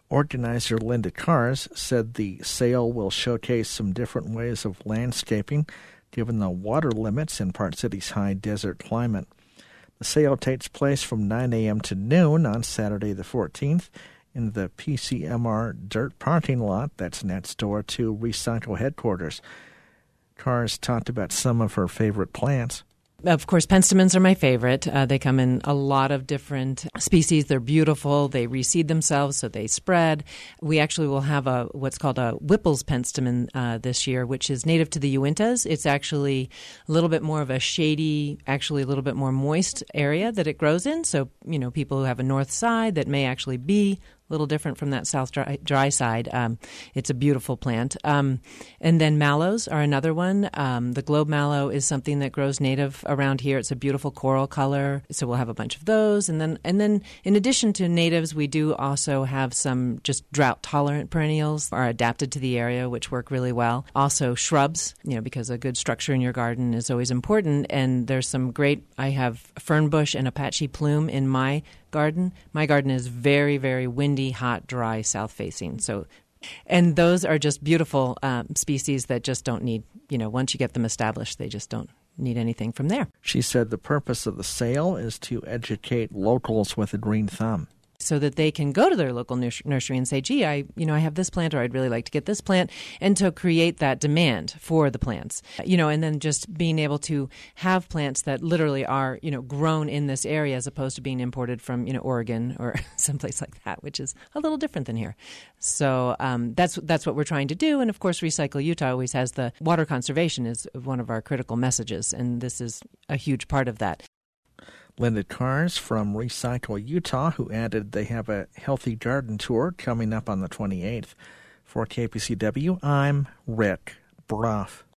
Organizer Linda Kars said the sale will showcase some different ways of landscaping given the water limits in Park City's high desert climate. The sale takes place from 9 a.m. to noon on Saturday the 14th in the PCMR dirt parking lot that's next door to Recycle headquarters. Kars talked about some of her favorite plants. Of course, penstemons are my favorite. They come in a lot of different species. They're beautiful. They reseed themselves, so they spread. We actually will have what's called a Whipple's penstemon this year, which is native to the Uintas. It's actually a little bit more of a shady, actually a little bit more moist area that it grows in. So, people who have a north side that may actually be a little different from that south dry side. It's a beautiful plant. And then mallows are another one. The globe mallow is something that grows native around here. It's a beautiful coral color, so we'll have a bunch of those. And then in addition to natives, we do also have some just drought-tolerant perennials are adapted to the area, which work really well. Also shrubs, because a good structure in your garden is always important. And there's some great, I have fern bush and Apache plume in my garden. My garden is very, very windy, hot, dry, south-facing. And those are just beautiful species that just don't need, once you get them established, they just don't need anything from there. She said the purpose of the sale is to educate locals with a green thumb, so that they can go to their local nursery and say, gee, I have this plant, or I'd really like to get this plant, and to create that demand for the plants. And then just being able to have plants that literally are, grown in this area as opposed to being imported from, Oregon or someplace like that, which is a little different than here. So that's what we're trying to do. And of course, Recycle Utah always has the water conservation is one of our critical messages, and this is a huge part of that. Linda Kars from Recycle Utah, who added they have a healthy garden tour coming up on the 28th. For KPCW, I'm Rick Brough.